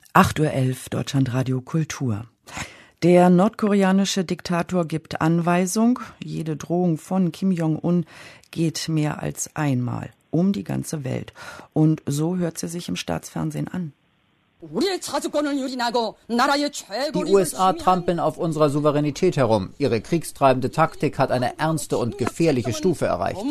8:11 Uhr Deutschlandradio Kultur. Der nordkoreanische Diktator gibt Anweisung, jede Drohung von Kim Jong-un geht mehr als einmal um die ganze Welt. Und so hört sie sich im Staatsfernsehen an. Die USA trampeln auf unserer Souveränität herum. Ihre kriegstreibende Taktik hat eine ernste und gefährliche Stufe erreicht.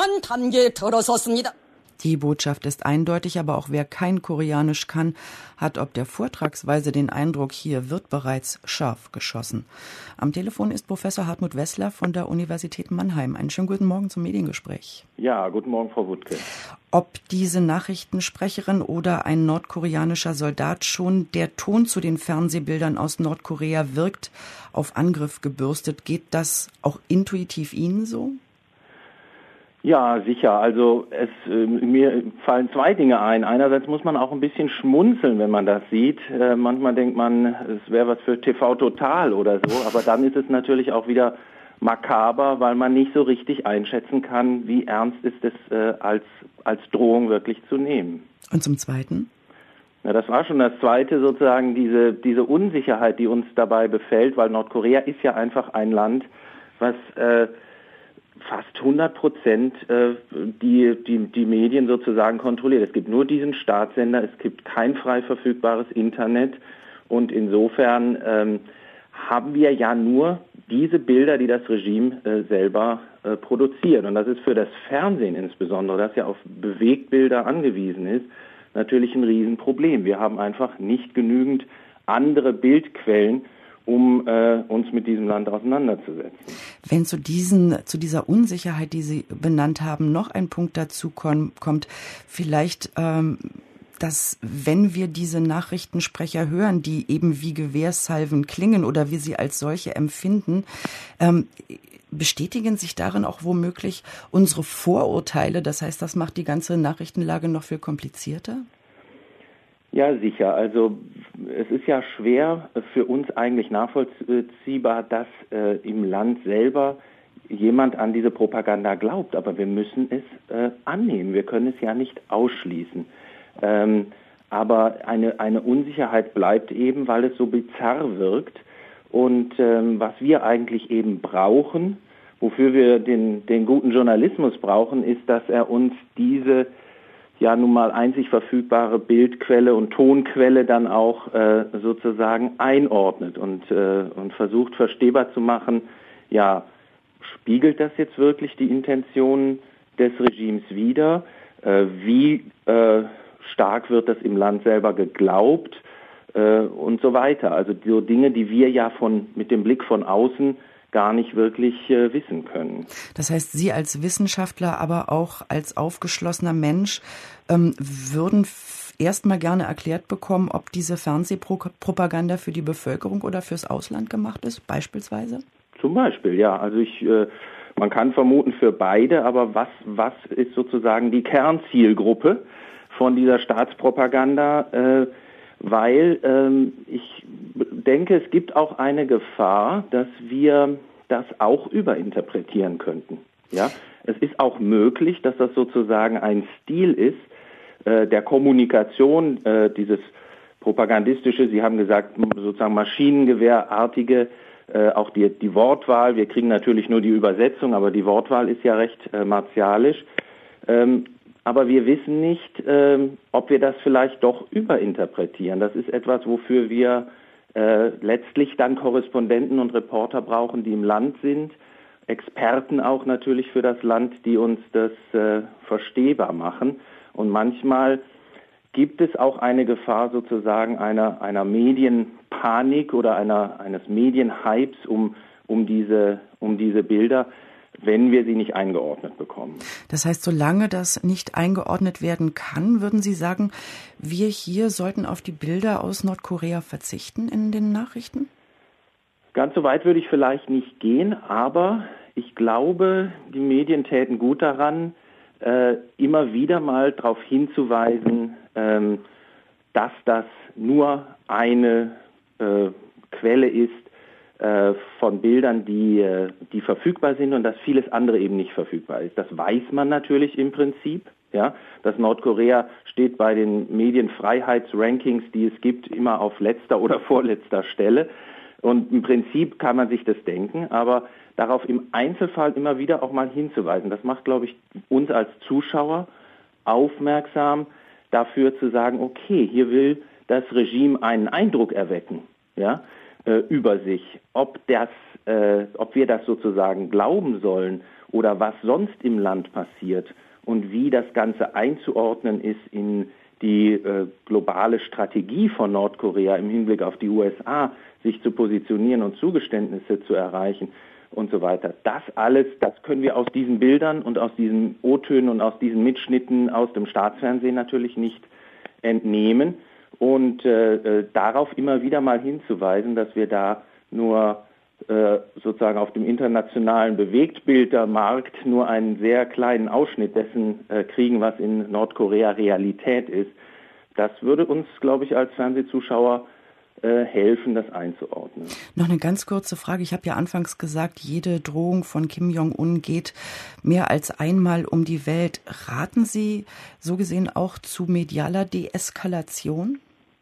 Die Botschaft ist eindeutig, aber auch wer kein Koreanisch kann, hat ob der Vortragsweise den Eindruck, hier wird bereits scharf geschossen. Am Telefon ist Professor Hartmut Wessler von der Universität Mannheim. Einen schönen guten Morgen zum Mediengespräch. Ja, guten Morgen, Frau Wuttke. Ob diese Nachrichtensprecherin oder ein nordkoreanischer Soldat, schon der Ton zu den Fernsehbildern aus Nordkorea wirkt auf Angriff gebürstet. Geht das auch intuitiv Ihnen so? Ja, sicher. Also mir fallen zwei Dinge ein. Einerseits muss man auch ein bisschen schmunzeln, wenn man das sieht. Manchmal denkt man, es wäre was für TV Total oder so. Aber dann ist es natürlich auch wieder makaber, weil man nicht so richtig einschätzen kann, wie ernst ist es als Drohung wirklich zu nehmen. Und zum Zweiten? Ja, das war schon das Zweite, sozusagen diese Unsicherheit, die uns dabei befällt, weil Nordkorea ist ja einfach ein Land, was fast 100% die Medien sozusagen kontrolliert. Es gibt nur diesen Staatssender, es gibt kein frei verfügbares Internet und insofern haben wir ja nur diese Bilder, die das Regime selber produziert. Und das ist für das Fernsehen insbesondere, das ja auf Bewegtbilder angewiesen ist, natürlich ein Riesenproblem. Wir haben einfach nicht genügend andere Bildquellen, um uns mit diesem Land auseinanderzusetzen. Wenn zu dieser Unsicherheit, die Sie benannt haben, noch ein Punkt dazu kommt, vielleicht, dass wenn wir diese Nachrichtensprecher hören, die eben wie Gewehrsalven klingen oder wie sie als solche empfinden, bestätigen sich darin auch womöglich unsere Vorurteile? Das heißt, das macht die ganze Nachrichtenlage noch viel komplizierter? Ja, sicher. Also es ist ja schwer für uns eigentlich nachvollziehbar, dass im Land selber jemand an diese Propaganda glaubt. Aber wir müssen es annehmen. Wir können es ja nicht ausschließen. Aber eine Unsicherheit bleibt eben, weil es so bizarr wirkt. Und was wir eigentlich eben brauchen, wofür wir den guten Journalismus brauchen, ist, dass er uns diese ja nun mal einzig verfügbare Bildquelle und Tonquelle dann auch sozusagen einordnet und versucht verstehbar zu machen, ja, spiegelt das jetzt wirklich die Intentionen des Regimes wider? Wie stark wird das im Land selber geglaubt? Und so weiter. Also so Dinge, die wir ja mit dem Blick von außen gar nicht wirklich wissen können. Das heißt, Sie als Wissenschaftler, aber auch als aufgeschlossener Mensch würden erstmal gerne erklärt bekommen, ob diese Fernsehpropaganda für die Bevölkerung oder fürs Ausland gemacht ist, beispielsweise? Zum Beispiel, ja. Also man kann vermuten für beide, aber was ist sozusagen die Kernzielgruppe von dieser Staatspropaganda? Weil ich denke, es gibt auch eine Gefahr, dass wir das auch überinterpretieren könnten. Ja, es ist auch möglich, dass das sozusagen ein Stil ist der Kommunikation, dieses propagandistische, Sie haben gesagt, sozusagen maschinengewehrartige, auch die Wortwahl. Wir kriegen natürlich nur die Übersetzung, aber die Wortwahl ist ja recht martialisch. Aber wir wissen nicht, ob wir das vielleicht doch überinterpretieren. Das ist etwas, wofür wir letztlich dann Korrespondenten und Reporter brauchen, die im Land sind, Experten auch natürlich für das Land, die uns das verstehbar machen. Und manchmal gibt es auch eine Gefahr sozusagen einer Medienpanik oder eines Medienhypes um diese Bilder, wenn wir sie nicht eingeordnet bekommen. Das heißt, solange das nicht eingeordnet werden kann, würden Sie sagen, wir hier sollten auf die Bilder aus Nordkorea verzichten in den Nachrichten? Ganz so weit würde ich vielleicht nicht gehen, aber ich glaube, die Medien täten gut daran, immer wieder mal darauf hinzuweisen, dass das nur eine Quelle ist, von Bildern, die verfügbar sind und dass vieles andere eben nicht verfügbar ist. Das weiß man natürlich im Prinzip, Ja, dass Nordkorea steht bei den Medienfreiheitsrankings, die es gibt, immer auf letzter oder vorletzter Stelle. Und im Prinzip kann man sich das denken, aber darauf im Einzelfall immer wieder auch mal hinzuweisen, das macht, glaube ich, uns als Zuschauer aufmerksam dafür zu sagen, okay, hier will das Regime einen Eindruck erwecken, ja, über sich. Ob wir das sozusagen glauben sollen oder was sonst im Land passiert und wie das Ganze einzuordnen ist in die globale Strategie von Nordkorea im Hinblick auf die USA, sich zu positionieren und Zugeständnisse zu erreichen und so weiter. Das alles, das können wir aus diesen Bildern und aus diesen O-Tönen und aus diesen Mitschnitten aus dem Staatsfernsehen natürlich nicht entnehmen. Und darauf immer wieder mal hinzuweisen, dass wir da nur sozusagen auf dem internationalen Bewegtbildermarkt nur einen sehr kleinen Ausschnitt dessen kriegen, was in Nordkorea Realität ist. Das würde uns, glaube ich, als Fernsehzuschauer helfen, das einzuordnen. Noch eine ganz kurze Frage. Ich habe ja anfangs gesagt, jede Drohung von Kim Jong-un geht mehr als einmal um die Welt. Raten Sie so gesehen auch zu medialer Deeskalation?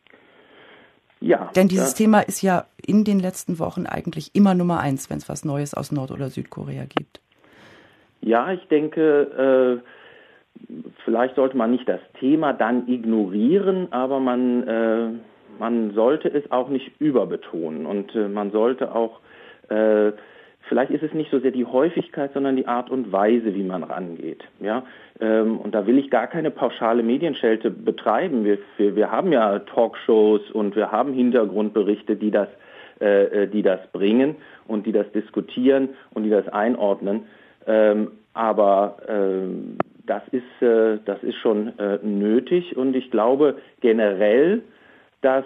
Ja. Denn dieses Thema ist ja in den letzten Wochen eigentlich immer Nummer 1, wenn es was Neues aus Nord- oder Südkorea gibt. Ja, ich denke, vielleicht sollte man nicht das Thema dann ignorieren, aber man sollte es auch nicht überbetonen und man sollte auch, vielleicht ist es nicht so sehr die Häufigkeit, sondern die Art und Weise, wie man rangeht. Ja? Und da will ich gar keine pauschale Medienschelte betreiben. Wir haben ja Talkshows und wir haben Hintergrundberichte, die das bringen und die das diskutieren und die das einordnen. Aber das ist schon nötig und ich glaube generell, dass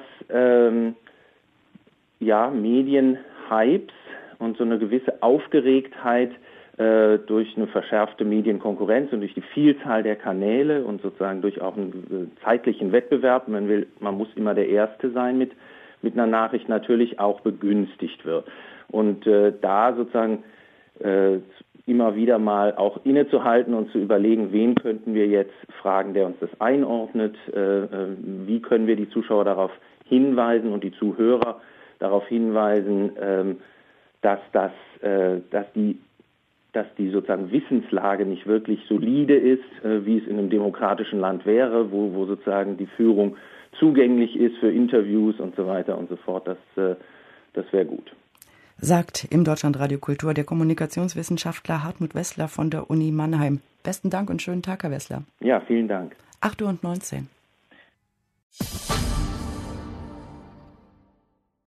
Medienhypes und so eine gewisse Aufgeregtheit durch eine verschärfte Medienkonkurrenz und durch die Vielzahl der Kanäle und sozusagen durch auch einen zeitlichen Wettbewerb, man muss immer der Erste sein mit einer Nachricht, natürlich auch begünstigt wird. Und da sozusagen immer wieder mal auch innezuhalten und zu überlegen, wen könnten wir jetzt fragen, der uns das einordnet, wie können wir die Zuschauer darauf hinweisen und die Zuhörer darauf hinweisen, dass die sozusagen Wissenslage nicht wirklich solide ist, wie es in einem demokratischen Land wäre, wo sozusagen die Führung zugänglich ist für Interviews und so weiter und so fort. Das wäre gut. Sagt im Deutschlandradio Kultur der Kommunikationswissenschaftler Hartmut Wessler von der Uni Mannheim. Besten Dank und schönen Tag, Herr Wessler. Ja, vielen Dank. 8:19 Uhr.